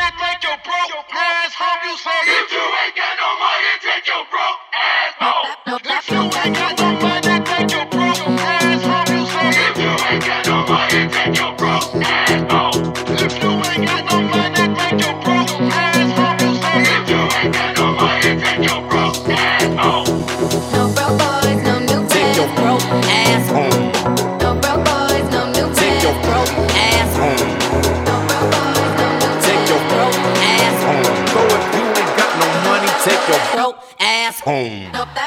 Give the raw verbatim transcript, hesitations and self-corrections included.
money, take your broke ass home. You say if you ain't got no money, take your broke ass home. If you ain't got no money, take your broke ass home. You say if you ain't got no money, take your broke ass home. If you ain't got no money, take your broke ass home. You say if you ain't got no money, take your broke ass home. No broke boys, no new friends. Take your broke ass home. No broke boys, no new friends. Take your broke ass home. No broke boys, no new friends. Take your broke ass home. So if you ain't got no money, take your broke ass home. No